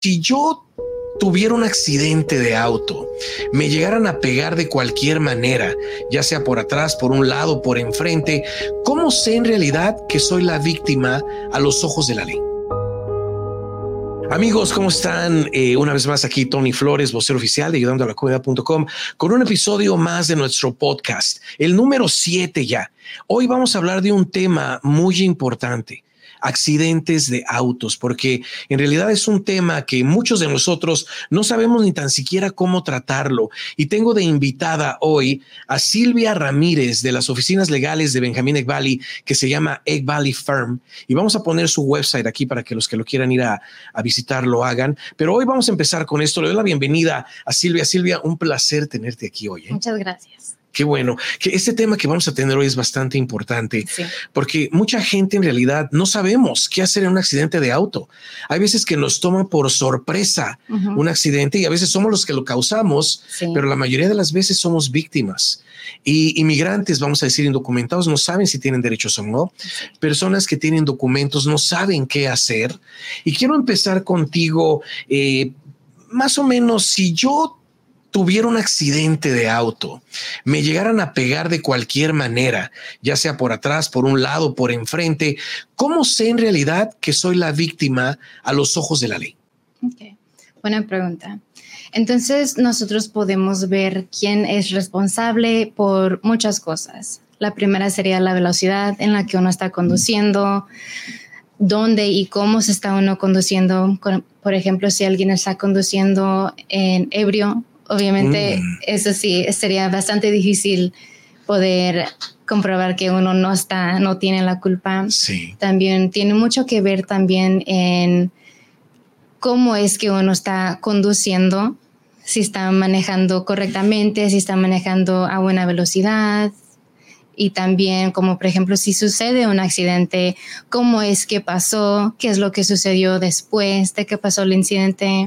Si yo tuviera un accidente de auto, me llegaran a pegar de cualquier manera, ya sea por atrás, por un lado, por enfrente, ¿cómo sé en realidad que soy la víctima a los ojos de la ley? Amigos, ¿cómo están? Una vez más aquí Tony Flores, vocero oficial de ayudandoalacomunidad.com, con un episodio más de nuestro podcast, el número 7 ya. Hoy vamos a hablar de un tema muy importante: accidentes de autos, porque en realidad es un tema que muchos de nosotros no sabemos ni tan siquiera cómo tratarlo. Y tengo de invitada hoy a Silvia Ramírez de las oficinas legales de Benjamín Egg Valley, que se llama Egg Valley Firm. Y vamos a poner su website aquí para que los que lo quieran ir a visitar lo hagan. Pero hoy vamos a empezar con esto. Le doy la bienvenida a Silvia. Silvia, un placer tenerte aquí hoy. Muchas gracias. Qué bueno, que este tema que vamos a tener hoy es bastante importante, sí, porque mucha gente en realidad no sabemos qué hacer en un accidente de auto. Hay veces que nos toma por sorpresa un accidente y a veces somos los que lo causamos, sí, pero la mayoría de las veces somos víctimas. Y inmigrantes, vamos a decir, indocumentados, no saben si tienen derechos o no. sí. Personas que tienen documentos no saben qué hacer. Y quiero empezar contigo, más o menos, si yo tuviera un accidente de auto, me llegaran a pegar de cualquier manera, ya sea por atrás, por un lado, por enfrente, ¿cómo sé en realidad que soy la víctima a los ojos de la ley? Okay. Buena pregunta. Entonces, nosotros podemos ver quién es responsable por muchas cosas. La primera sería la velocidad en la que uno está conduciendo, dónde y cómo se está uno conduciendo. Por ejemplo, si alguien está conduciendo en ebrio, obviamente eso sí sería bastante difícil poder comprobar que uno no tiene la culpa. Sí. También tiene mucho que ver también en cómo es que uno está conduciendo, si está manejando correctamente, si está manejando a buena velocidad. Y también, como por ejemplo, si sucede un accidente, cómo es que pasó, qué es lo que sucedió después de que pasó el incidente.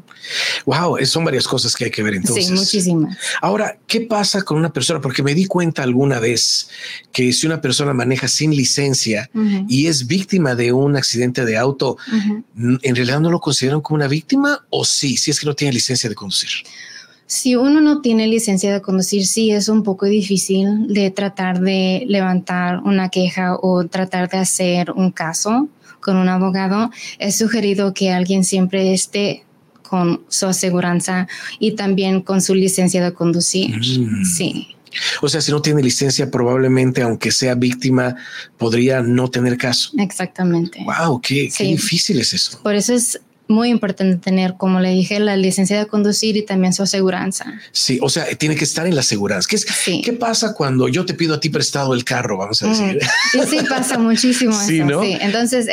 Wow, son varias cosas que hay que ver entonces. Sí, muchísimas. Ahora, ¿qué pasa con una persona? Porque me di cuenta alguna vez que si una persona maneja sin licencia y es víctima de un accidente de auto, ¿en realidad no lo consideran como una víctima o sí, si es que no tiene licencia de conducir? Si uno no tiene licencia de conducir, sí es un poco difícil de tratar de levantar una queja o tratar de hacer un caso con un abogado. Es sugerido que alguien siempre esté con su aseguranza y también con su licencia de conducir. Sí. O sea, si no tiene licencia, probablemente, aunque sea víctima, podría no tener caso. Exactamente. Wow, qué difícil es eso. Por eso es muy importante tener, como le dije, la licencia de conducir y también su aseguranza. Sí, o sea, tiene que estar en la aseguranza. ¿Qué pasa cuando yo te pido a ti prestado el carro? Vamos a decir. Y sí, pasa muchísimo sí, eso. ¿no? Sí. Entonces,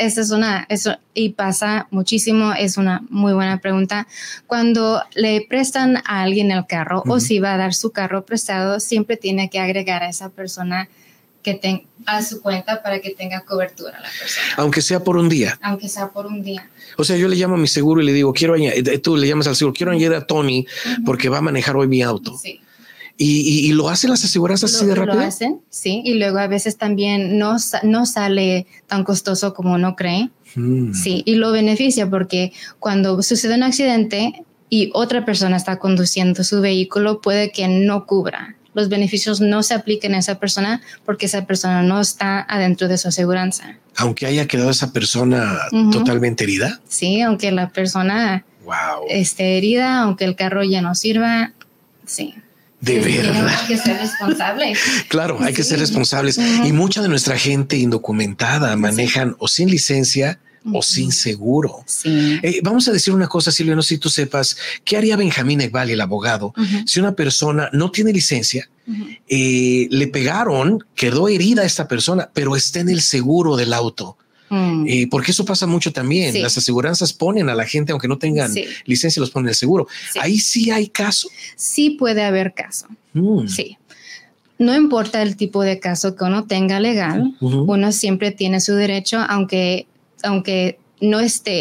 y pasa muchísimo, es una muy buena pregunta. Cuando le prestan a alguien el carro o si va a dar su carro prestado, siempre tiene que agregar a esa persona a su cuenta para que tenga cobertura a la persona. Aunque sea por un día. Aunque sea por un día. O sea, yo le llamo a mi seguro y le digo, tú le llamas al seguro, quiero añadir a Tony porque va a manejar hoy mi auto. Sí. ¿Y lo hacen las aseguranzas así de rápido? Lo hacen, sí. Y luego a veces también no sale tan costoso como uno cree. Sí, y lo beneficia porque cuando sucede un accidente y otra persona está conduciendo su vehículo, puede que no cubra. Los beneficios no se apliquen a esa persona porque esa persona no está adentro de su aseguranza. Aunque haya quedado esa persona totalmente herida. Sí, aunque la persona esté herida, aunque el carro ya no sirva, sí. De verdad. Hay que ser responsable. Claro, hay que ser responsables. Y mucha de nuestra gente indocumentada manejan o sin licencia o sin seguro. Sí. Vamos a decir una cosa, Silvia, no sé si tú sepas, ¿qué haría Benjamín Egg Valley, el abogado, si una persona no tiene licencia, le pegaron, quedó herida a esta persona, pero está en el seguro del auto? Porque eso pasa mucho también. Las aseguranzas ponen a la gente, aunque no tengan licencia, los ponen en el seguro. Ahí sí hay caso. Sí puede haber caso. Sí. No importa el tipo de caso que uno tenga legal, uno siempre tiene su derecho, aunque no esté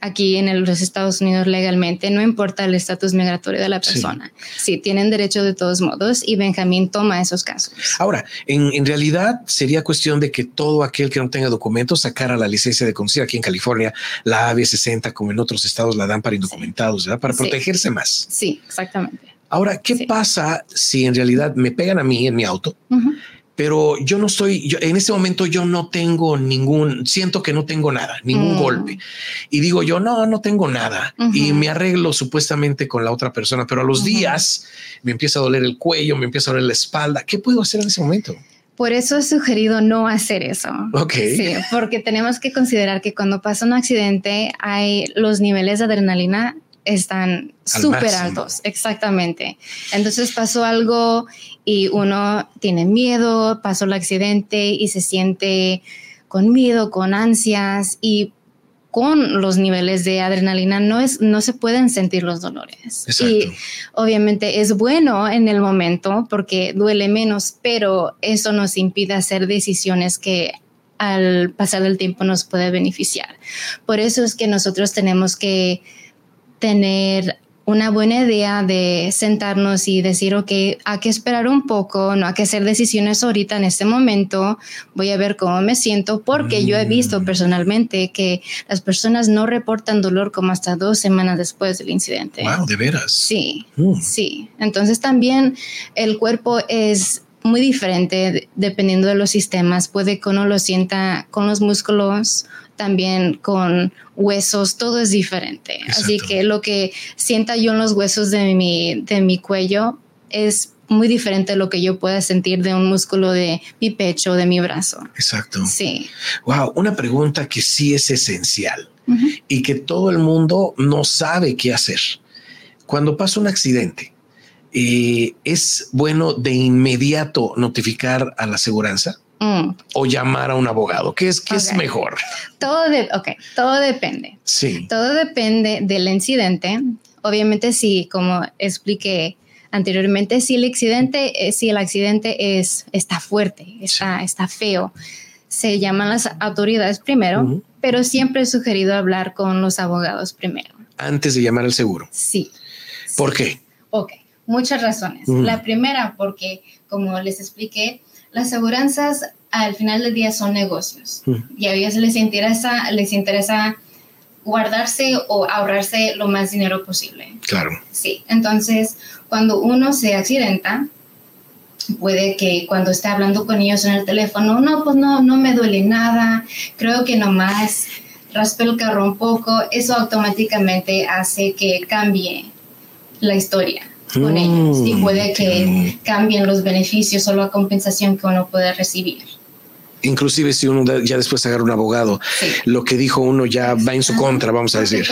aquí en los Estados Unidos legalmente, no importa el estatus migratorio de la persona. Sí, tienen derecho de todos modos y Benjamín toma esos casos. Ahora, en realidad sería cuestión de que todo aquel que no tenga documentos sacara la licencia de conducir. Aquí en California, la AB60, como en otros estados, la dan para indocumentados, ¿verdad? Para protegerse más. Sí, exactamente. Ahora, ¿qué pasa si en realidad me pegan a mí en mi auto? Pero yo no estoy, en este momento yo no tengo siento que no tengo nada, ningún golpe. Y digo yo, no tengo nada. Y me arreglo supuestamente con la otra persona, pero a los días me empieza a doler el cuello, me empieza a doler la espalda. ¿Qué puedo hacer en ese momento? Por eso he sugerido no hacer eso. Sí, porque tenemos que considerar que cuando pasa un accidente, los niveles de adrenalina están súper altos. Exactamente. Entonces pasó algo y uno tiene miedo, pasó el accidente y se siente con miedo, con ansias, y con los niveles de adrenalina no se pueden sentir los dolores. Exacto. Y obviamente es bueno en el momento porque duele menos, pero eso nos impide hacer decisiones que al pasar del tiempo nos puede beneficiar. Por eso es que nosotros tenemos que tener una buena idea de sentarnos y decir, ok, hay que esperar un poco, no hay que hacer decisiones ahorita en este momento, voy a ver cómo me siento, porque yo he visto personalmente que las personas no reportan dolor como hasta 2 semanas después del incidente. Wow, ¿de veras? Sí, sí. Entonces también el cuerpo es muy diferente dependiendo de los sistemas. Puede que uno lo sienta con los músculos, también con huesos, todo es diferente. Exacto. Así que lo que sienta yo en los huesos de mi cuello es muy diferente de lo que yo pueda sentir de un músculo de mi pecho o de mi brazo. Exacto. Sí. Wow, una pregunta que sí es esencial y que todo el mundo no sabe qué hacer. Cuando pasa un accidente, ¿es bueno de inmediato notificar a la aseguranza? O llamar a un abogado? ¿Qué es mejor? Todo depende. Sí. Todo depende del incidente. Obviamente, sí, como expliqué anteriormente, si el accidente está fuerte, está feo, se llaman las autoridades primero, pero siempre he sugerido hablar con los abogados primero. Antes de llamar al seguro. Sí. ¿Por qué? Ok, muchas razones. La primera, porque como les expliqué, las aseguranzas al final del día son negocios y a ellos les interesa guardarse o ahorrarse lo más dinero posible. Claro. Sí, entonces cuando uno se accidenta, puede que cuando esté hablando con ellos en el teléfono, no me duele nada, creo que nomás raspé el carro un poco, eso automáticamente hace que cambie la historia con ellos y puede que cambien los beneficios o la compensación que uno puede recibir. Inclusive si uno ya después agarra un abogado, lo que dijo uno ya va en su contra, vamos a decir.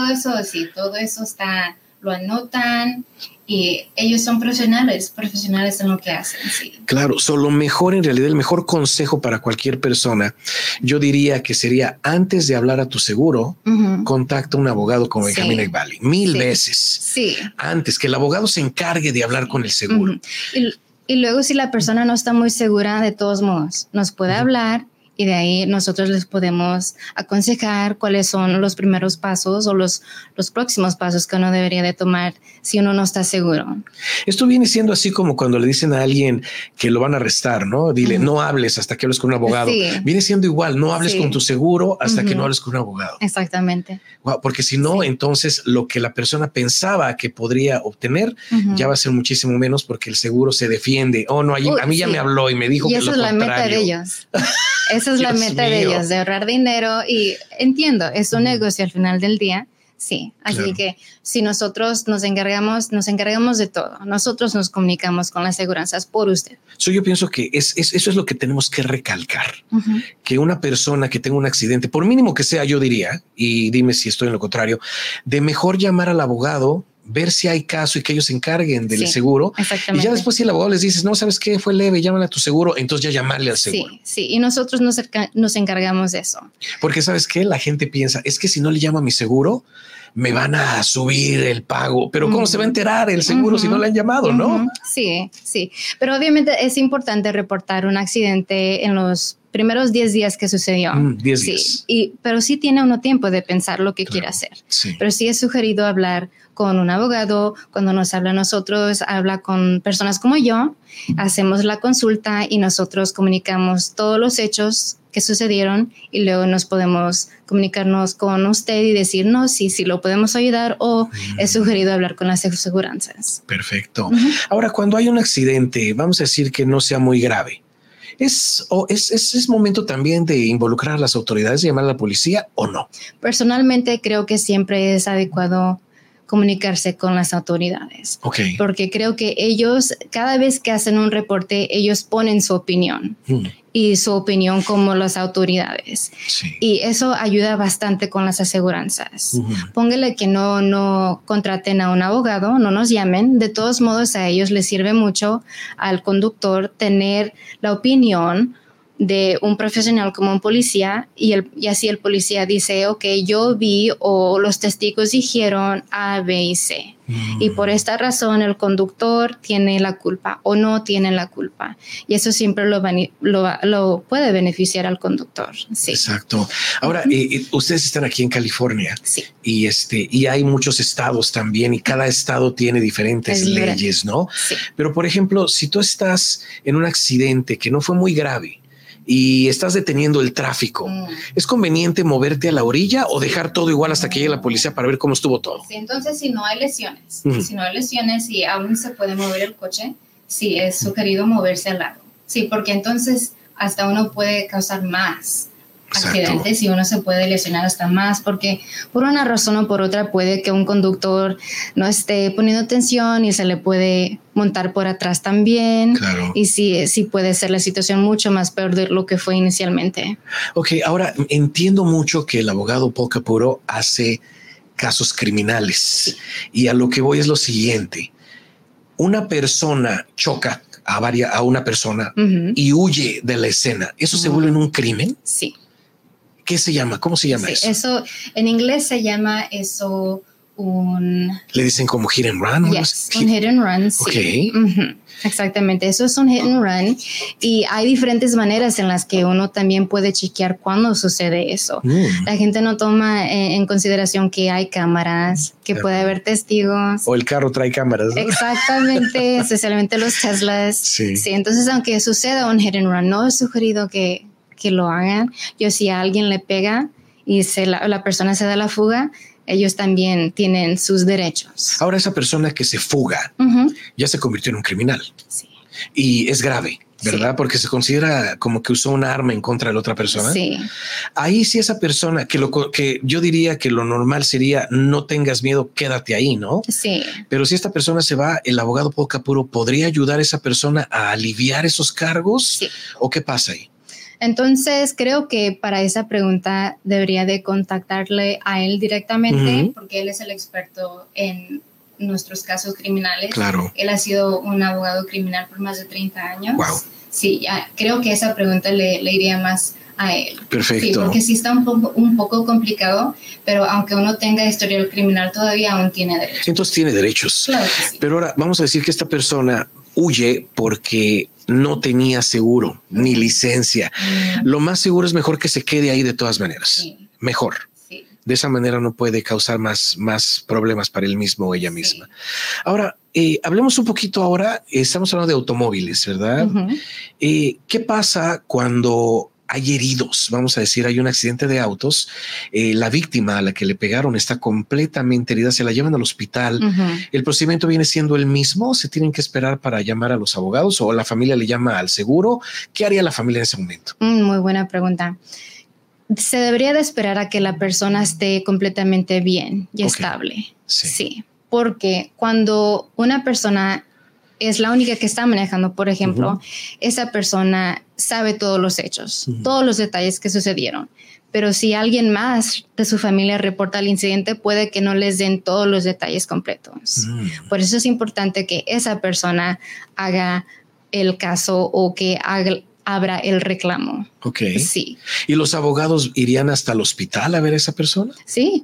Todo eso lo anotan y ellos son profesionales en lo que hacen. Sí. Claro, lo mejor, en realidad, el mejor consejo para cualquier persona, yo diría que sería antes de hablar a tu seguro, contacta a un abogado como Benjamín Ekbali, 1000 veces. Sí. Antes que el abogado se encargue de hablar con el seguro. Y luego, si la persona no está muy segura, de todos modos, nos puede hablar y de ahí nosotros les podemos aconsejar cuáles son los primeros pasos o los próximos pasos que uno debería de tomar si uno no está seguro. Esto viene siendo así como cuando le dicen a alguien que lo van a arrestar, ¿no? Dile, no hables hasta que hables con un abogado. Sí. Viene siendo igual, no hables con tu seguro hasta que no hables con un abogado. Exactamente. Wow, porque si no, entonces lo que la persona pensaba que podría obtener ya va a ser muchísimo menos porque el seguro se defiende. Oh, no, a mí ya me habló y me dijo que lo contrario. Y esa es la meta de ellos. Esa es la meta de ellos, de ahorrar dinero. Y entiendo, es un negocio al final del día. Sí, así que si nosotros nos encargamos de todo, nosotros nos comunicamos con las aseguranzas por usted. Yo pienso que eso es lo que tenemos que recalcar, que una persona que tenga un accidente, por mínimo que sea, yo diría, y dime si estoy en lo contrario, de mejor llamar al abogado, ver si hay caso y que ellos se encarguen del seguro. Exactamente. Y ya después si el abogado les dices, no, ¿sabes qué? Fue leve, llámale a tu seguro. Entonces ya llamarle al seguro. Sí. Y nosotros nos encargamos de eso. Porque ¿sabes qué? La gente piensa, es que si no le llamo a mi seguro, me van a subir el pago, pero ¿cómo se va a enterar el seguro si no le han llamado, no? Sí, sí. Pero obviamente es importante reportar un accidente en los primeros 10 días que sucedió. 10 días. Pero sí tiene uno tiempo de pensar lo que quiere hacer. Sí. Pero sí es sugerido hablar con un abogado. Cuando nos habla a nosotros, habla con personas como yo, hacemos la consulta y nosotros comunicamos todos los hechos que sucedieron y luego nos podemos comunicarnos con usted y decirnos si lo podemos ayudar o es sugerido hablar con las aseguranzas. Perfecto. Ahora, cuando hay un accidente, vamos a decir que no sea muy grave, ¿es momento también de involucrar a las autoridades y llamar a la policía o no? Personalmente creo que siempre es adecuado comunicarse con las autoridades. Okay. Porque creo que ellos, cada vez que hacen un reporte, ellos ponen su opinión y su opinión como las autoridades. Sí. Y eso ayuda bastante con las aseguranzas. Póngale que no contraten a un abogado, no nos llamen. De todos modos, a ellos les sirve mucho al conductor tener la opinión de un profesional como un policía y así el policía dice, ok, yo vi o los testigos dijeron A, B y C. Y por esta razón el conductor tiene la culpa o no tiene la culpa. Y eso siempre lo puede beneficiar al conductor. Sí. Exacto. Ahora, ustedes están aquí en California. Sí. Y hay muchos estados también y cada estado tiene diferentes leyes, ¿no? Sí. Pero, por ejemplo, si tú estás en un accidente que no fue muy grave y estás deteniendo el tráfico, ¿es conveniente moverte a la orilla o dejar todo igual hasta que llegue la policía para ver cómo estuvo todo? Sí, entonces si no hay lesiones y aún se puede mover el coche, sí es sugerido moverse al lado. Sí, porque entonces hasta uno puede causar más accidentes y uno se puede lesionar hasta más, porque por una razón o por otra puede que un conductor no esté poniendo atención y se le puede montar por atrás también. Claro. Y sí puede ser la situación mucho más peor de lo que fue inicialmente. Ok, ahora entiendo mucho que el abogado Paul Capurro hace casos criminales. Sí. Y a lo que voy es lo siguiente. Una persona choca a una persona y huye de la escena. ¿Eso se vuelve un crimen? Sí. ¿Qué se llama? ¿Cómo se llama eso? En inglés se llama eso ¿Le dicen como hit and run? Yes, un hit and run, sí. Okay. Exactamente, eso es un hit and run y hay diferentes maneras en las que uno también puede chequear cuándo sucede eso. La gente no toma en consideración que hay cámaras, que puede haber testigos. O el carro trae cámaras, ¿no? Exactamente, especialmente los Teslas. Sí, entonces aunque suceda un hit and run, no es sugerido que lo hagan. Si a alguien le pega y la persona se da la fuga, ellos también tienen sus derechos. Ahora esa persona que se fuga ya se convirtió en un criminal. Sí. Y es grave, ¿verdad? Sí. Porque se considera como que usó un arma en contra de la otra persona. Sí. Ahí sí esa persona que yo diría que lo normal sería no tengas miedo, quédate ahí, ¿no? Sí. Pero si esta persona se va, el abogado Paul Capurro podría ayudar a esa persona a aliviar esos cargos. Sí. ¿O qué pasa ahí? Entonces, creo que para esa pregunta debería de contactarle a él directamente, porque él es el experto en nuestros casos criminales. Claro. Él ha sido un abogado criminal por más de 30 años. Wow. Sí, creo que esa pregunta le iría más a él. Perfecto. Sí, porque sí está un poco complicado, pero aunque uno tenga historial criminal, todavía aún tiene derechos. Entonces tiene derechos. Claro que sí. Pero ahora vamos a decir que esta persona huye porque no tenía seguro ni licencia. Lo más seguro es mejor que se quede ahí de todas maneras. Sí. Mejor. Sí. De esa manera no puede causar más problemas para él mismo o ella misma. Ahora, hablemos un poquito ahora. Estamos hablando de automóviles, ¿verdad? ¿Qué pasa cuando hay heridos? Vamos a decir, hay un accidente de autos. La víctima a la que le pegaron está completamente herida. Se la llevan al hospital. ¿El procedimiento viene siendo el mismo? ¿Se tienen que esperar para llamar a los abogados o la familia le llama al seguro? ¿Qué haría la familia en ese momento? Muy buena pregunta. Se debería de esperar a que la persona esté completamente bien y estable. Sí, porque cuando una persona es la única que está manejando, por ejemplo, esa persona sabe todos los hechos, todos los detalles que sucedieron. Pero si alguien más de su familia reporta el incidente, puede que no les den todos los detalles completos. Por eso es importante que esa persona haga el caso o que abra el reclamo. Ok. Sí. ¿Y los abogados irían hasta el hospital a ver a esa persona? Sí.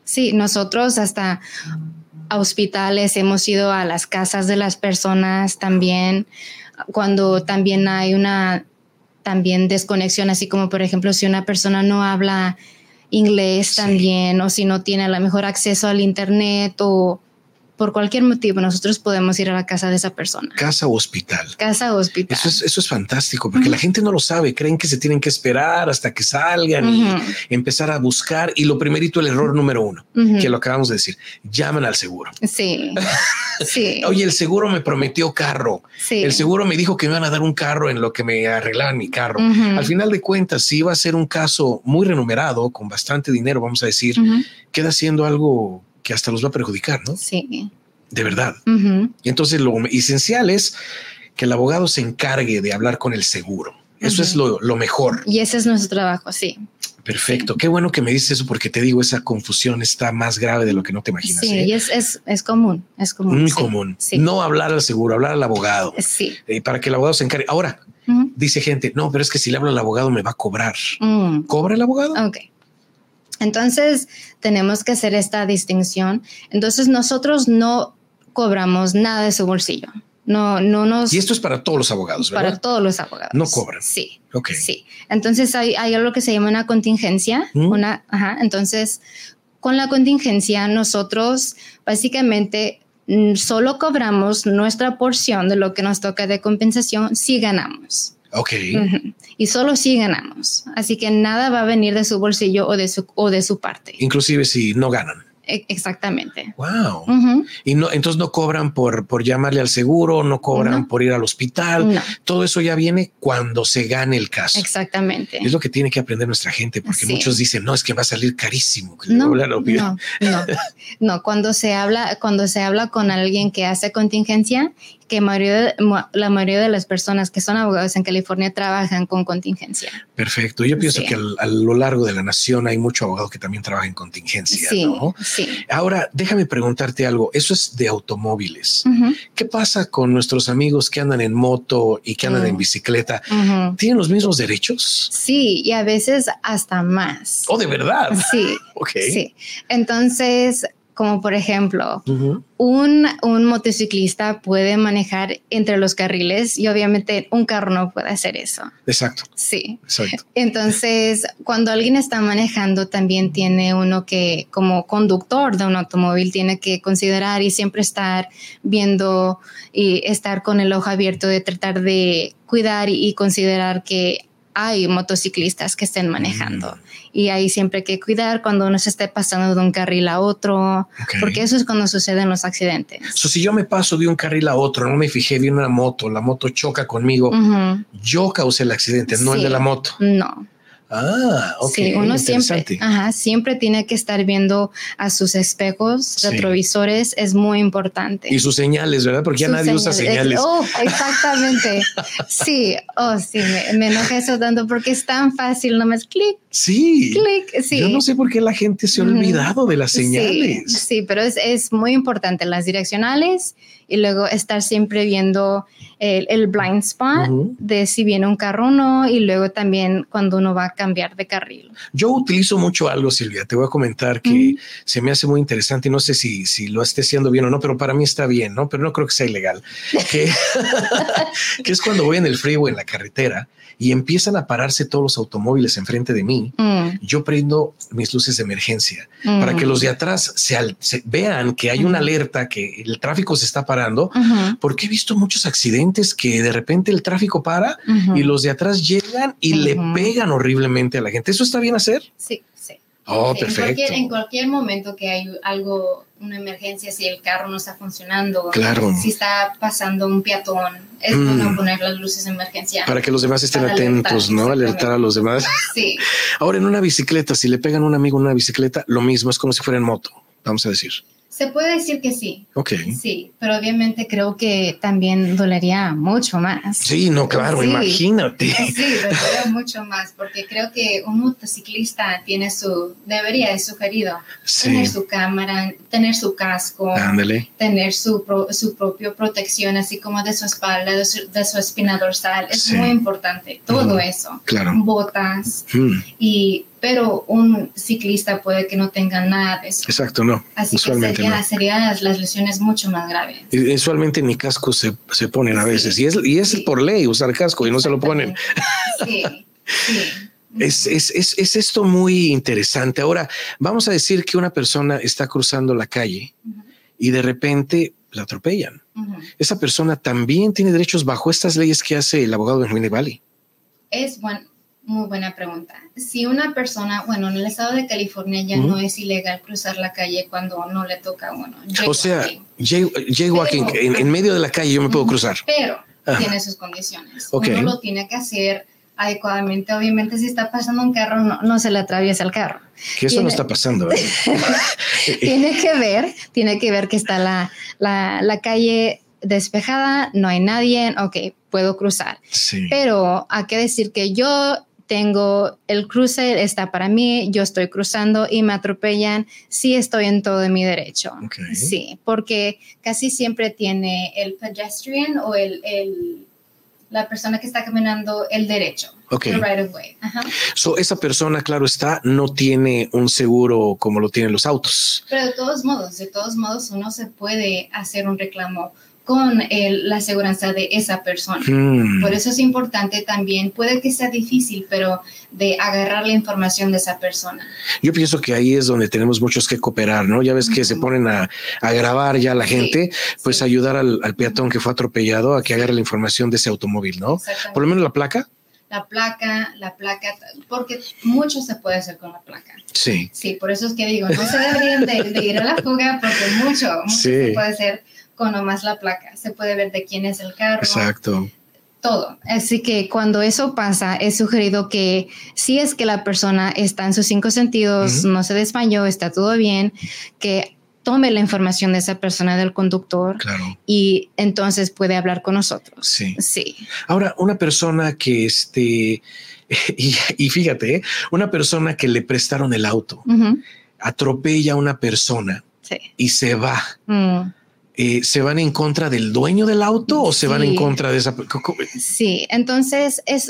Sí, nosotros hasta a hospitales hemos ido a las casas de las personas también, cuando también hay una también desconexión, así como por ejemplo si una persona no habla inglés también, o si no tiene a lo mejor acceso al internet o por cualquier motivo, nosotros podemos ir a la casa de esa persona. Casa o hospital. Casa o hospital. Eso es fantástico, porque la gente no lo sabe. Creen que se tienen que esperar hasta que salgan y empezar a buscar. Y lo primerito, el error número 1, que lo acabamos de decir, llaman al seguro. Sí, sí. Oye, el seguro me prometió carro. Sí. El seguro me dijo que me iban a dar un carro en lo que me arreglaban mi carro. Al final de cuentas, si iba a ser un caso muy remunerado, con bastante dinero, vamos a decir, queda siendo algo que hasta los va a perjudicar, ¿no? Sí. De verdad. Y entonces lo esencial es que el abogado se encargue de hablar con el seguro. Eso es lo mejor. Y ese es nuestro trabajo, sí. Perfecto. Sí. Qué bueno que me dices eso, porque te digo, esa confusión está más grave de lo que no te imaginas. Sí, y es común. Es común. Muy común. Sí. No hablar al seguro, hablar al abogado. Sí. Para que el abogado se encargue. Ahora, dice gente, no, pero es que si le hablo al abogado me va a cobrar. ¿Cobra el abogado? Ok. Entonces, tenemos que hacer esta distinción. Entonces, nosotros no cobramos nada de su bolsillo. No nos... Y esto es para todos los abogados, ¿verdad? Para todos los abogados. No cobran. Sí. Ok. Sí. Entonces, hay algo que se llama una contingencia. Entonces, con la contingencia, nosotros básicamente solo cobramos nuestra porción de lo que nos toca de compensación si ganamos. Ok. Y solo si ganamos. Así que nada va a venir de su bolsillo o de su parte. Inclusive si no ganan. Exactamente. Wow. Y no, entonces no cobran por llamarle al seguro, no cobran por ir al hospital. No. Todo eso ya viene cuando se gane el caso. Exactamente. Es lo que tiene que aprender nuestra gente, porque muchos dicen, no, es que va a salir carísimo. No. Cuando se habla con alguien que hace contingencia, que la mayoría de las personas que son abogados en California trabajan con contingencia. Perfecto. Yo pienso que a lo largo de la nación hay mucho abogado que también trabaja en contingencia, ¿no? Sí. Ahora, déjame preguntarte algo. Eso es de automóviles. ¿Qué pasa con nuestros amigos que andan en moto y que andan en bicicleta? ¿Tienen los mismos derechos? Sí, y a veces hasta más. ¿Oh, de verdad? Sí. Ok. Sí. Entonces, como por ejemplo, un motociclista puede manejar entre los carriles y obviamente un carro no puede hacer eso. Exacto. Sí. Exacto. Entonces, cuando alguien está manejando, también tiene uno que, como conductor de un automóvil, tiene que considerar y siempre estar viendo y estar con el ojo abierto de tratar de cuidar y considerar que hay motociclistas que estén manejando. Y ahí siempre hay que cuidar cuando uno se esté pasando de un carril a otro, porque eso es cuando suceden los accidentes. Si yo me paso de un carril a otro, no me fijé, vi una moto, la moto choca conmigo, yo causé el accidente, no el de la moto. No. Ok. Sí, uno siempre tiene que estar viendo a sus espejos retrovisores, es muy importante. Y sus señales, ¿verdad? Porque ya nadie usa señales. Exactamente. sí, me enoja eso tanto porque es tan fácil, nomás clic. Sí. Clic, sí. Yo no sé por qué la gente se ha olvidado de las señales. Sí, pero es muy importante las direccionales y luego estar siempre viendo el blind spot de si viene un carro o no, y luego también cuando uno va a cambiar de carril. Yo utilizo mucho algo, Silvia, te voy a comentar que se me hace muy interesante y no sé si lo esté haciendo bien o no, pero para mí está bien, ¿no? Pero no creo que sea ilegal. Que es cuando voy en el freeway, en la carretera, y empiezan a pararse todos los automóviles enfrente de mí, yo prendo mis luces de emergencia para que los de atrás se vean que hay una alerta, que el tráfico se está parando, porque he visto muchos accidentes que de repente el tráfico para y los de atrás llegan y le pegan horriblemente a la gente. ¿Eso está bien hacer? Sí. Oh, perfecto. En cualquier momento que hay una emergencia, si el carro no está funcionando, si está pasando un peatón, es bueno poner las luces de emergencia. Para que los demás estén atentos, ¿no? Alertar a los demás. Sí. Ahora, en una bicicleta, si le pegan a un amigo en una bicicleta, lo mismo, es como si fuera en moto, vamos a decir. Se puede decir que sí. Ok. Sí, pero obviamente creo que también dolería mucho más. Sí, no, claro, imagínate. Sí, dolería mucho más, porque creo que un motociclista debería de sugerido tener su cámara, tener su casco, tener su propia protección, así como de su espalda, de su espina dorsal. Es muy importante, todo eso. Claro. Botas y pero un ciclista puede que no tenga nada de eso. Exacto, no. Así usualmente que no. serían las lesiones mucho más graves. Usualmente ni casco se ponen a veces. Y es por ley usar casco y no se lo ponen. Sí, sí. Es esto muy interesante. Ahora, vamos a decir que una persona está cruzando la calle y de repente la atropellan. Esa persona también tiene derechos bajo estas leyes que hace el abogado Benjamín Evali. Es muy buena pregunta. Si una persona, bueno, en el estado de California ya no es ilegal cruzar la calle cuando no le toca a uno. O sea, jaywalking, en medio de la calle yo me puedo cruzar. Pero tiene sus condiciones. Okay. Uno lo tiene que hacer adecuadamente. Obviamente, si está pasando un carro, no se le atraviesa el carro. Que eso no está pasando. Tiene que ver que está la calle despejada, no hay nadie, ok, puedo cruzar. Sí. Pero hay que decir que yo tengo el cruce, está para mí, yo estoy cruzando y me atropellan, sí estoy en todo mi derecho. Okay. Sí, porque casi siempre tiene el pedestrian o la persona que está caminando el derecho. Okay. El right of way. So, esa persona, claro está, no tiene un seguro como lo tienen los autos. Pero de todos modos, uno se puede hacer un reclamo con la aseguranza de esa persona. Por eso es importante también, puede que sea difícil, pero de agarrar la información de esa persona. Yo pienso que ahí es donde tenemos muchos que cooperar, ¿no? Ya ves que se ponen a grabar ya la gente, pues ayudar al peatón que fue atropellado a que agarre la información de ese automóvil, ¿no? Por lo menos la placa. La placa, porque mucho se puede hacer con la placa. Sí. Sí, por eso es que digo, no se deberían de ir a la fuga porque mucho se puede hacer con nomás la placa. Se puede ver de quién es el carro. Exacto. Todo. Así que cuando eso pasa, es sugerido que si es que la persona está en sus 5 sentidos, no se desmayó, está todo bien, que tome la información de esa persona, del conductor, y entonces puede hablar con nosotros. Sí. Ahora, una persona que y fíjate, una persona que le prestaron el auto, atropella a una persona y se va. ¿Se van en contra del dueño del auto o se van en contra de esa? Sí, entonces es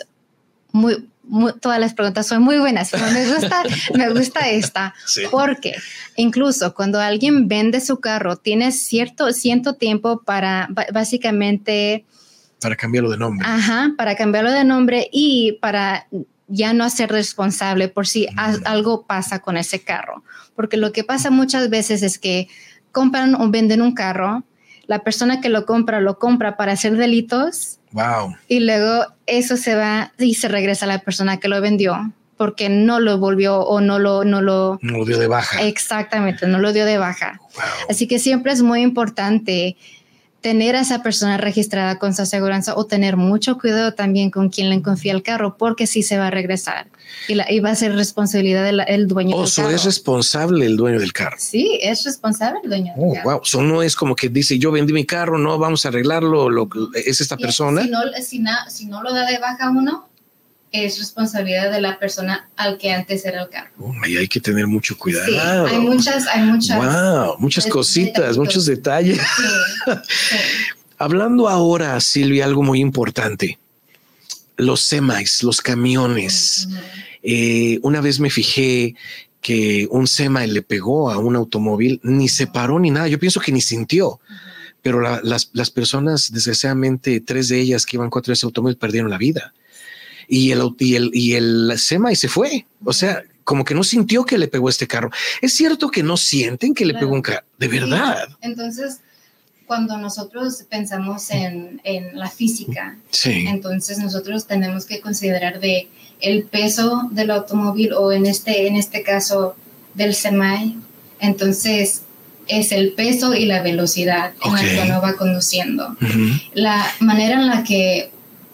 todas las preguntas son muy buenas, pero me gusta esta, porque incluso cuando alguien vende su carro, tiene cierto tiempo para básicamente... Para cambiarlo de nombre. Para cambiarlo de nombre y para ya no ser responsable por si algo pasa con ese carro. Porque lo que pasa muchas veces es que compran o venden un carro, la persona que lo compra para hacer delitos. Wow. Y luego eso se va y se regresa a la persona que lo vendió porque no lo volvió o no lo dio de baja. Exactamente, no lo dio de baja. Wow. Así que siempre es muy importante tener a esa persona registrada con su aseguranza o tener mucho cuidado también con quien le confía el carro, porque sí se va a regresar y va a ser responsabilidad del dueño del carro. Es responsable el dueño del carro. Sí, es responsable el dueño del carro. Wow. No es como que dice, yo vendí mi carro, no, vamos a arreglarlo, es esta persona. Si no lo da de baja uno, es responsabilidad de la persona al que antes era el carro. Y hay que tener mucho cuidado. Sí, hay muchas. Wow, muchas cositas, muchos detalles. Sí. Hablando ahora, Silvia, algo muy importante. Los semis, los camiones. Una vez me fijé que un semi le pegó a un automóvil, ni se paró ni nada. Yo pienso que ni sintió. Pero las personas, desgraciadamente, 3 de ellas que iban 4 de ese automóvil perdieron la vida. Y el semi se fue. O sea, como que no sintió que le pegó este carro. Es cierto que no sienten que le pegó un carro, de verdad. Sí. Entonces, cuando nosotros pensamos en la física, entonces nosotros tenemos que considerar de el peso del automóvil o en este caso del semi. Entonces, es el peso y la velocidad en la que uno va conduciendo. La manera en la que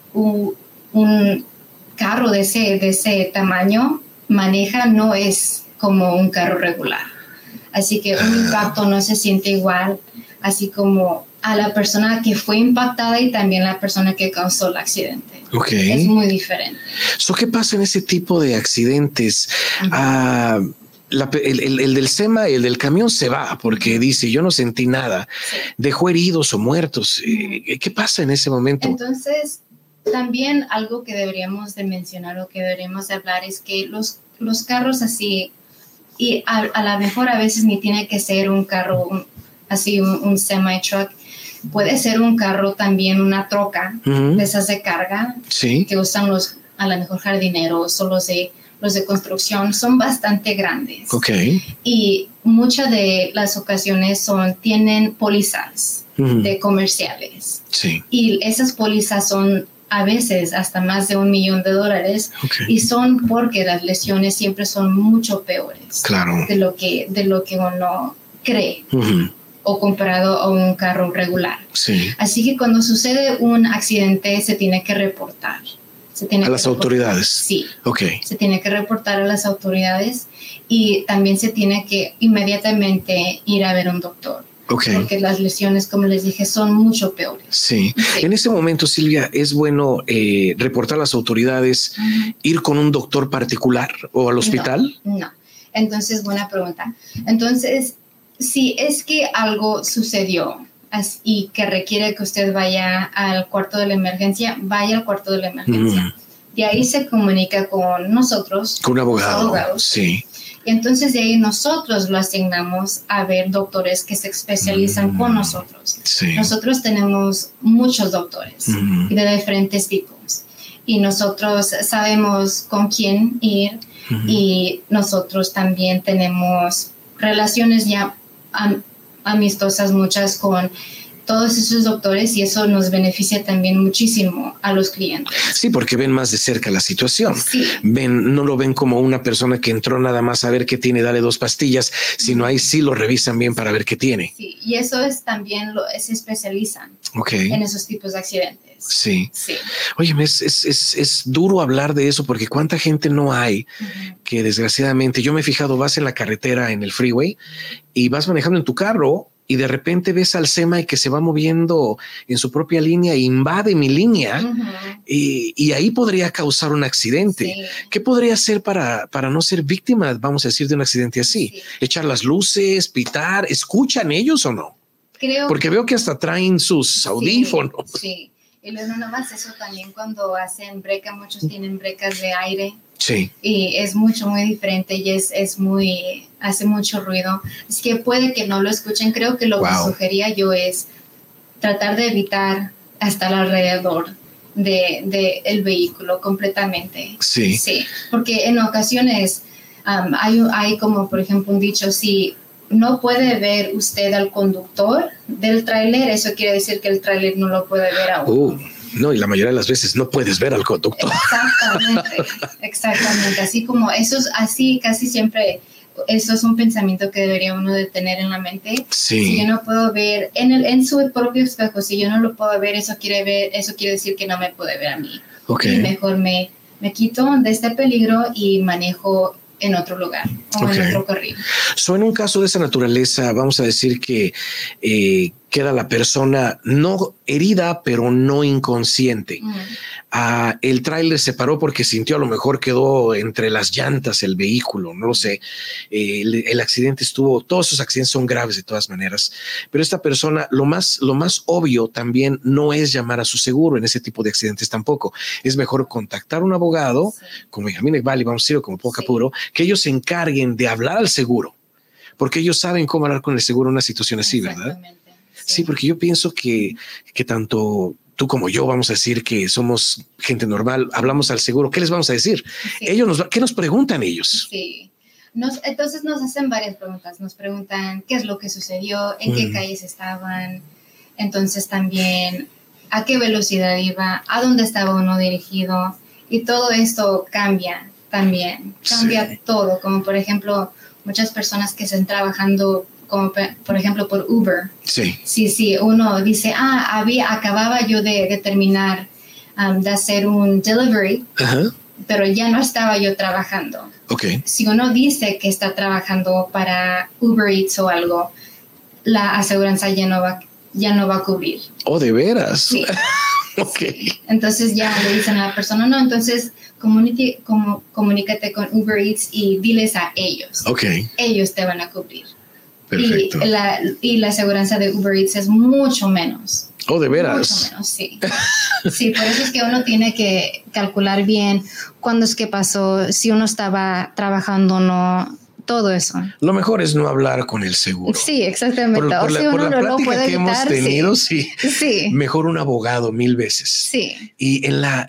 un carro de ese tamaño maneja no es como un carro regular. Así que un impacto no se siente igual, así como a la persona que fue impactada y también la persona que causó el accidente. Es muy diferente. ¿Qué pasa en ese tipo de accidentes? El del SEMA, el del camión se va porque dice, yo no sentí nada. Dejó heridos o muertos. ¿Qué pasa en ese momento? Entonces, también algo que deberíamos de mencionar o que deberíamos de hablar es que los los carros así, y a lo mejor a veces ni tiene que ser un carro así, un semi-truck. Puede ser un carro también, una troca de esas de carga que usan a lo mejor jardineros o los de construcción. Son bastante grandes. Y muchas de las ocasiones tienen pólizas de comerciales. Y esas pólizas son a veces hasta más de $1 millón. Y son porque las lesiones siempre son mucho peores de lo que uno cree. O comparado a un carro regular. Así que cuando sucede un accidente se tiene que reportar. ¿A las autoridades? Sí. Se tiene que reportar a las autoridades y también se tiene que inmediatamente ir a ver a un doctor. Porque las lesiones, como les dije, son mucho peores. En este momento, Silvia, ¿es bueno reportar a las autoridades, ir con un doctor particular o al hospital? No. Entonces, buena pregunta. Entonces, si es que algo sucedió y que requiere que usted vaya al cuarto de la emergencia, vaya al cuarto de la emergencia. De ahí se comunica con nosotros. Con un abogado. Abogados. Y entonces de ahí nosotros lo asignamos a ver doctores que se especializan con nosotros. Nosotros tenemos muchos doctores de diferentes tipos. Y nosotros sabemos con quién ir. Y nosotros también tenemos relaciones ya amistosas muchas con todos esos doctores y eso nos beneficia también muchísimo a los clientes. Sí, porque ven más de cerca la situación. No lo ven como una persona que entró nada más a ver qué tiene, dale 2 pastillas, sino ahí sí lo revisan bien para ver qué tiene. Y eso es también, se especializan en esos tipos de accidentes. Oye, es duro hablar de eso porque cuánta gente no hay que desgraciadamente, yo me he fijado, vas en la carretera, en el freeway y vas manejando en tu carro y de repente ves al semi que se va moviendo en su propia línea e invade mi línea y ahí podría causar un accidente. ¿Qué podría hacer para no ser víctima, vamos a decir, de un accidente así? Echar las luces, pitar, ¿escuchan ellos o no? Porque veo que hasta traen sus audífonos. Y luego no más eso también cuando hacen breca, muchos tienen brecas de aire. Y es muy diferente y hace mucho ruido. Así que puede que no lo escuchen. Creo que lo que sugería yo es tratar de evitar estar alrededor de el vehículo completamente. Porque en ocasiones hay como por ejemplo un dicho, si no puede ver usted al conductor del tráiler, eso quiere decir que el tráiler no lo puede ver a uno. No, y la mayoría de las veces no puedes ver al conductor. Exactamente. Así como eso es así, casi siempre eso es un pensamiento que debería uno de tener en la mente. Si yo no puedo ver en su propio espejo, si yo no lo puedo ver, eso quiere decir que no me puede ver a mí. Y mejor me quito de este peligro y manejo en otro lugar o en otro carril. En un caso de esa naturaleza, vamos a decir que queda la persona no herida, pero no inconsciente. El tráiler se paró porque sintió, a lo mejor quedó entre las llantas el vehículo, no lo sé. El accidente todos esos accidentes son graves de todas maneras, pero esta persona, lo más obvio también no es llamar a su seguro en ese tipo de accidentes tampoco. Es mejor contactar a un abogado, como Benjamín Valley, vamos a decirlo como poco apuro, que ellos se encarguen de hablar al seguro, porque ellos saben cómo hablar con el seguro en una situación así, ¿verdad? Sí, porque yo pienso que tanto tú como yo, vamos a decir que somos gente normal, hablamos al seguro, ¿qué les vamos a decir? ¿Qué nos preguntan ellos? Entonces nos hacen varias preguntas. Nos preguntan qué es lo que sucedió, en qué calles estaban, entonces también a qué velocidad iba, a dónde estaba uno dirigido, y todo esto cambia también, todo, como por ejemplo muchas personas que están trabajando como por ejemplo por Uber. Sí, uno dice, acababa yo de terminar de hacer un delivery, pero ya no estaba yo trabajando. Si uno dice que está trabajando para Uber Eats o algo, la aseguranza ya no va a cubrir. ¿Oh, de veras? Sí. Entonces ya le dicen a la persona, no, entonces comunícate con Uber Eats y diles a ellos. Ellos te van a cubrir. Perfecto. Y la aseguranza de Uber Eats es mucho menos Oh, ¿de veras? Mucho menos, sí. Sí, por eso es que uno tiene que calcular bien cuándo es que pasó, si uno estaba trabajando o no, todo eso. Lo mejor es no hablar con el seguro. Sí, exactamente. Por la plática que hemos tenido, sí. Mejor un abogado 1000 veces. Sí. Y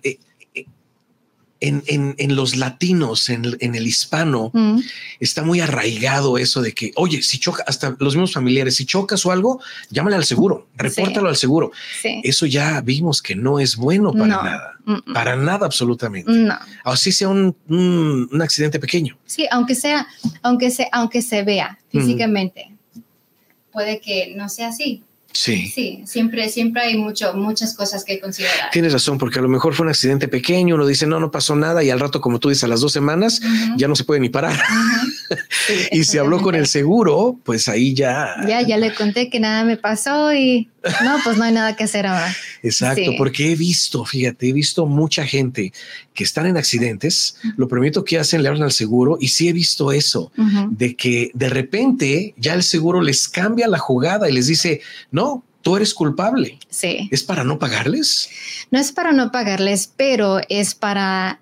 en los latinos, en el hispano, está muy arraigado eso de que, oye, si choca, hasta los mismos familiares, si chocas o algo, llámale al seguro, repórtalo al seguro. Sí. Eso ya vimos que no es bueno para nada. Para nada, absolutamente. No. Así sea un accidente pequeño. Sí, aunque se vea físicamente, puede que no sea así. Sí. Sí, siempre hay muchas cosas que considerar. Tienes razón, porque a lo mejor fue un accidente pequeño, uno dice, no pasó nada, y al rato, como tú dices, a las 2 semanas, ya no se puede ni parar. Sí, y si habló con el seguro, pues ahí ya le conté que nada me pasó y no, pues no hay nada que hacer ahora. Exacto, sí. Porque he visto mucha gente que están en accidentes, lo primero que hacen, le hablan al seguro, y sí he visto eso, de que de repente ya el seguro les cambia la jugada y les dice, no, tú eres culpable. Sí. ¿Es para no pagarles? No es para no pagarles, pero es para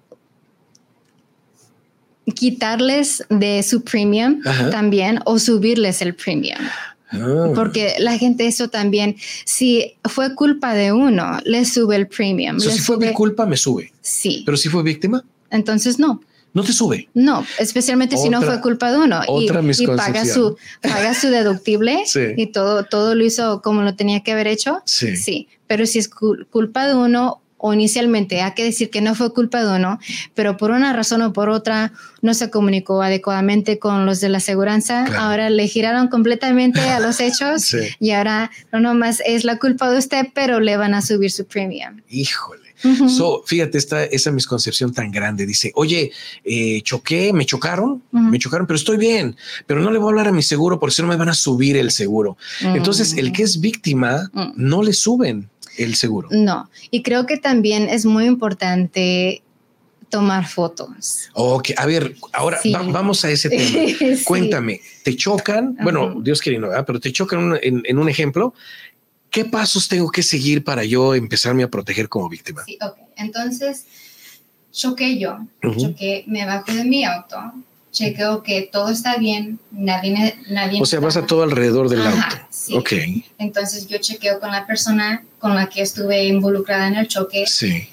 quitarles de su premium también o subirles el premium. Porque la gente eso también, si fue culpa de uno, le sube el premium. Si fue mi culpa, me sube. Sí. Pero si fue víctima, entonces no. ¿No te sube? No, especialmente si no fue culpa de uno. Y paga su deductible y todo lo hizo como lo tenía que haber hecho. Sí. Pero si es culpa de uno, o inicialmente hay que decir que no fue culpa de uno, pero por una razón o por otra no se comunicó adecuadamente con los de la aseguranza. Claro. Ahora le giraron completamente a los hechos y ahora no nomás es la culpa de usted, pero le van a subir su premium. Híjole. Fíjate, esa misconcepción tan grande. Dice, oye, me chocaron, pero estoy bien, pero no le voy a hablar a mi seguro porque si no me van a subir el seguro. Entonces, el que es víctima, no le suben el seguro. No, y creo que también es muy importante tomar fotos. Ok, a ver, ahora vamos a ese tema. Cuéntame, ¿te chocan? Bueno, Dios quiere no, pero te chocan en un ejemplo. ¿Qué pasos tengo que seguir para yo empezarme a proteger como víctima? Sí, ok. Entonces, choqué, me bajo de mi auto, chequeo que todo está bien, nadie. O sea, vas a todo alrededor del auto. Sí. Ok. Entonces, yo chequeo con la persona con la que estuve involucrada en el choque. Sí.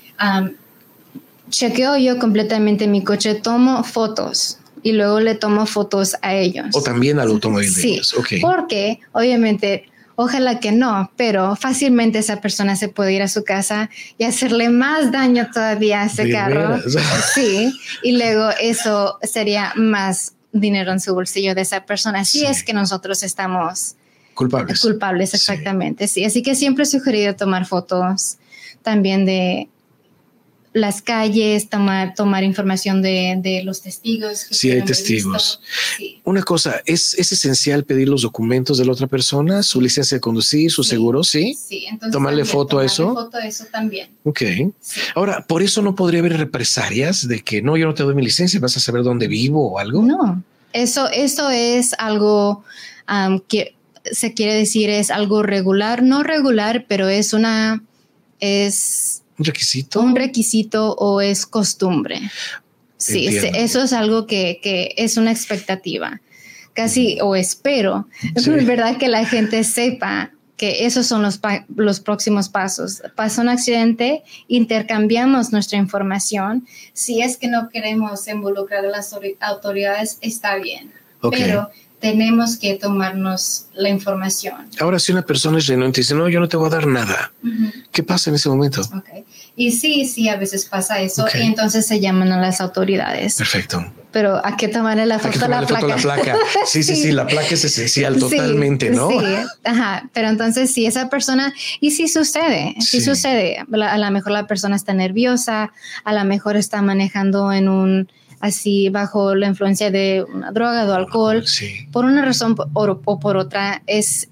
Chequeo yo completamente mi coche, tomo fotos. Y luego le tomo fotos a ellos. O también al automóvil de ellos. Sí, porque obviamente... Ojalá que no, pero fácilmente esa persona se puede ir a su casa y hacerle más daño todavía a ese carro. Sí, y luego eso sería más dinero en su bolsillo de esa persona. Si es que nosotros estamos culpables, exactamente. Sí, así que siempre he sugerido tomar fotos también de las calles, tomar información de los testigos. Sí, hay testigos. Sí. Una cosa, ¿es esencial pedir los documentos de la otra persona? ¿Su licencia de conducir, su seguro? Sí. Sí, entonces tomarle foto a eso. Foto a eso también. Ok. Sí. Ahora, ¿por eso no podría haber represalias de que no, yo no te doy mi licencia, vas a saber dónde vivo o algo? No, eso es algo que se quiere decir es algo regular, no regular, pero es ¿un requisito? Un requisito o es costumbre. Sí, eso es algo que es una expectativa. Casi, o espero, es verdad que la gente sepa que esos son los próximos pasos. Pasa un accidente, intercambiamos nuestra información. Si es que no queremos involucrar a las autoridades, está bien. Okay. Pero tenemos que tomarnos la información. Ahora, si una persona es renuente y dice, no, yo no te voy a dar nada, ¿qué pasa en ese momento? Okay. Y sí, a veces pasa eso y entonces se llaman a las autoridades. Perfecto. Pero hay que tomarle la foto a la placa. Sí, la placa es esencial totalmente, ¿no? Sí, pero entonces si esa persona, y sí sucede, a lo mejor la persona está nerviosa, a lo mejor está manejando así bajo la influencia de una droga o alcohol, por una razón o por otra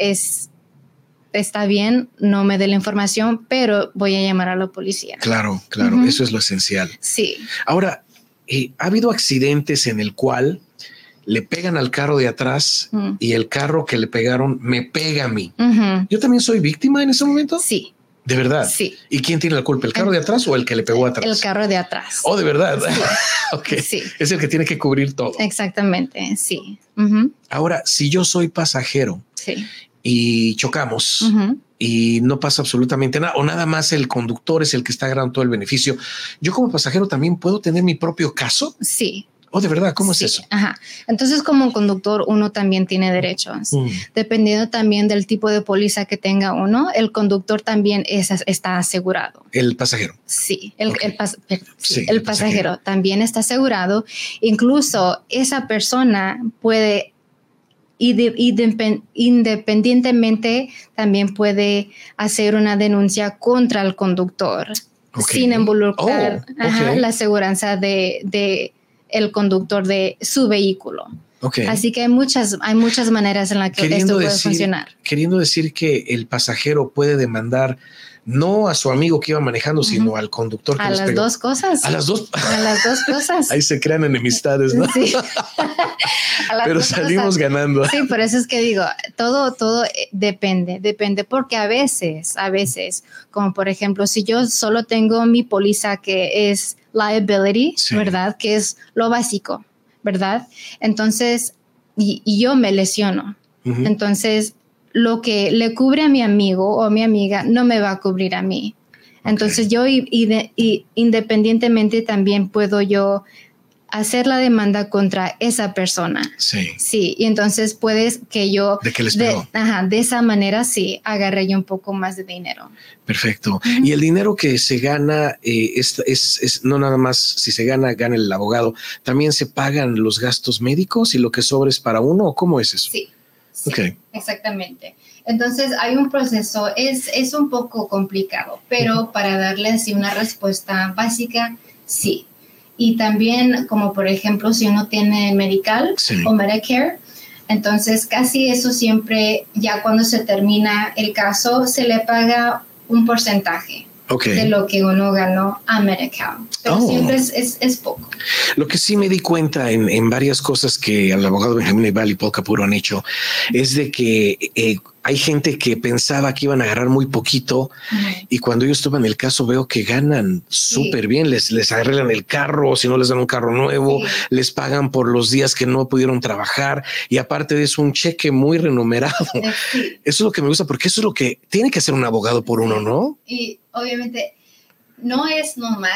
está bien, no me dé la información, pero voy a llamar a la policía. Claro, eso es lo esencial. Sí. Ahora, ha habido accidentes en el cual le pegan al carro de atrás y el carro que le pegaron me pega a mí. ¿Yo también soy víctima en ese momento? Sí. ¿De verdad? Sí. ¿Y quién tiene la culpa? ¿El carro de atrás o el que le pegó atrás? El carro de atrás. Oh, ¿de verdad? Sí. Okay. Sí. Es el que tiene que cubrir todo. Exactamente, sí. Ahora, si yo soy pasajero y chocamos y no pasa absolutamente nada, o nada más el conductor es el que está agarrando todo el beneficio, ¿yo como pasajero también puedo tener mi propio caso? Sí. Oh, ¿de verdad? ¿Cómo es eso? Ajá. Entonces, como conductor, uno también tiene derechos. Dependiendo también del tipo de póliza que tenga uno, el conductor también está asegurado. El pasajero. Sí, el pasajero también está asegurado. Incluso esa persona puede, independientemente, también puede hacer una denuncia contra el conductor sin involucrar la aseguranza de el conductor de su vehículo. Así que hay muchas maneras en las que esto puede funcionar. Queriendo decir que el pasajero puede demandar no a su amigo que iba manejando, sino al conductor que les pegó. A las dos cosas. A las dos cosas. Ahí se crean enemistades, ¿no? Sí. Pero salimos ganando. Sí, por eso es que digo, todo depende, porque a veces, como por ejemplo, si yo solo tengo mi póliza que es liability, ¿verdad? Que es lo básico, ¿verdad? Entonces, y yo me lesiono. Entonces, lo que le cubre a mi amigo o a mi amiga no me va a cubrir a mí. Entonces, yo independientemente también puedo yo hacer la demanda contra esa persona. Sí. Y entonces puedes que yo ¿De qué les pegó? De esa manera sí agarré yo un poco más de dinero. Perfecto. Y el dinero que se gana es no nada más si se gana el abogado, también se pagan los gastos médicos y lo que sobra es para uno, ¿o cómo es eso? Sí. Exactamente. Entonces hay un proceso, es un poco complicado, pero para darle así una respuesta básica, sí. Y también, como por ejemplo, si uno tiene Medical o Medicare, entonces casi eso siempre, ya cuando se termina el caso, se le paga un porcentaje de lo que uno ganó a Medical. Pero siempre es poco. Lo que sí me di cuenta en varias cosas que el abogado Benjamín Leibal y Paul Capurro han hecho es de que hay gente que pensaba que iban a agarrar muy poquito y cuando ellos toman el caso veo que ganan súper bien, les arreglan el carro, si no les dan un carro nuevo, les pagan por los días que no pudieron trabajar y aparte de eso un cheque muy remunerado. Eso es lo que me gusta porque eso es lo que tiene que hacer un abogado por uno, ¿no? Y obviamente no es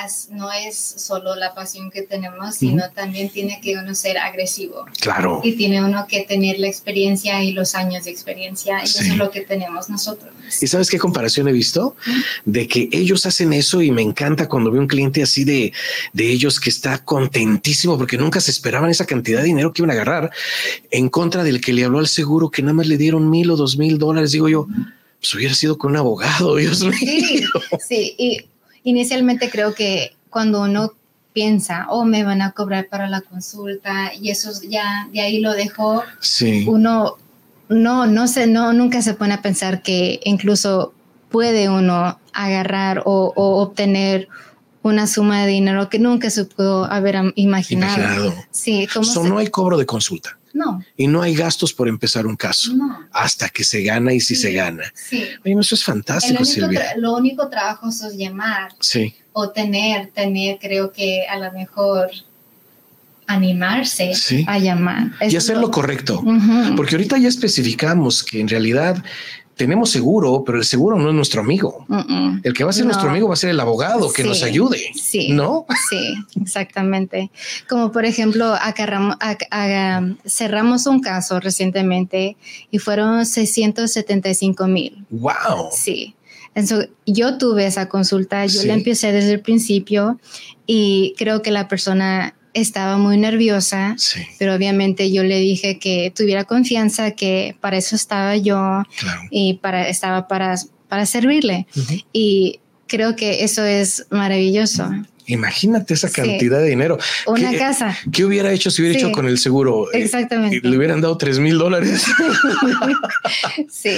solo la pasión que tenemos, sino también tiene que uno ser agresivo. Claro. Y tiene uno que tener la experiencia y los años de experiencia, y eso es lo que tenemos nosotros. ¿Y sabes qué comparación he visto? De que ellos hacen eso y me encanta cuando veo un cliente así de ellos que está contentísimo porque nunca se esperaban esa cantidad de dinero que iban a agarrar en contra del que le habló al seguro que nada más le dieron $1,000 o $2,000. Digo yo, pues hubiera sido con un abogado, Dios mío. Sí, y inicialmente creo que cuando uno piensa, me van a cobrar para la consulta y eso ya de ahí lo dejó, uno nunca se pone a pensar que incluso puede uno agarrar o obtener una suma de dinero que nunca se pudo haber imaginado. Sí, no hay cobro de consulta. No. Y no hay gastos por empezar un caso. No. Hasta que se gana y si se gana. Sí. Oye, eso es fantástico, Silvia. Lo único trabajo es llamar. Sí. O tener, creo que a lo mejor animarse a llamar. Y hacer lo correcto. Porque ahorita ya especificamos que en realidad tenemos seguro, pero el seguro no es nuestro amigo. El que va a ser nuestro amigo va a ser el abogado que nos ayude. ¿No? Sí, exactamente. Como por ejemplo, cerramos un caso recientemente y fueron $675,000. Wow. Sí. Entonces, yo tuve esa consulta, yo la empecé desde el principio y creo que la persona estaba muy nerviosa, pero obviamente yo le dije que tuviera confianza, que para eso estaba yo y estaba para servirle. Y creo que eso es maravilloso. Imagínate esa cantidad de dinero. Una casa. ¿Qué hubiera hecho si hubiera hecho con el seguro? Exactamente. Le hubieran dado $3,000. Sí.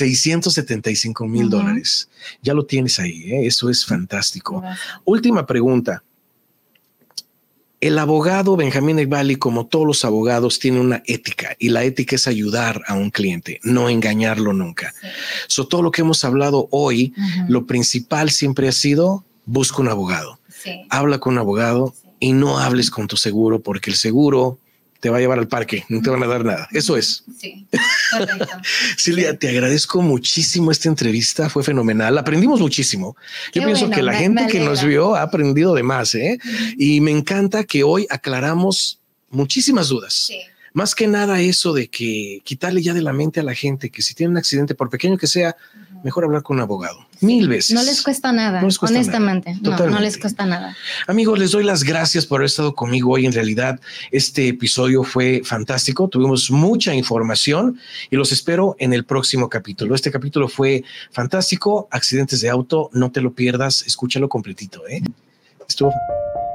$675,000. Ya lo tienes ahí. Eso es fantástico. Gracias. Última pregunta. El abogado Benjamín Eghbali, como todos los abogados, tiene una ética y la ética es ayudar a un cliente, no engañarlo nunca. Sí. Todo lo que hemos hablado hoy, lo principal siempre ha sido busca un abogado, habla con un abogado y no hables con tu seguro porque el seguro te va a llevar al parque, no te van a dar nada. Eso es. Sí, correcto. Silvia, te agradezco muchísimo esta entrevista, fue fenomenal. Aprendimos muchísimo. Yo pienso que la gente que nos vio ha aprendido de más, ¿eh? Y me encanta que hoy aclaramos muchísimas dudas. Sí. Más que nada eso de que quitarle ya de la mente a la gente que si tiene un accidente, por pequeño que sea, mejor hablar con un abogado. 1000 veces. No les cuesta nada, no les cuesta honestamente. Nada. No les cuesta nada. Amigos, les doy las gracias por haber estado conmigo hoy. En realidad, este episodio fue fantástico. Tuvimos mucha información y los espero en el próximo capítulo. Este capítulo fue fantástico. Accidentes de auto, no te lo pierdas. Escúchalo completito, ¿eh? Estuvo...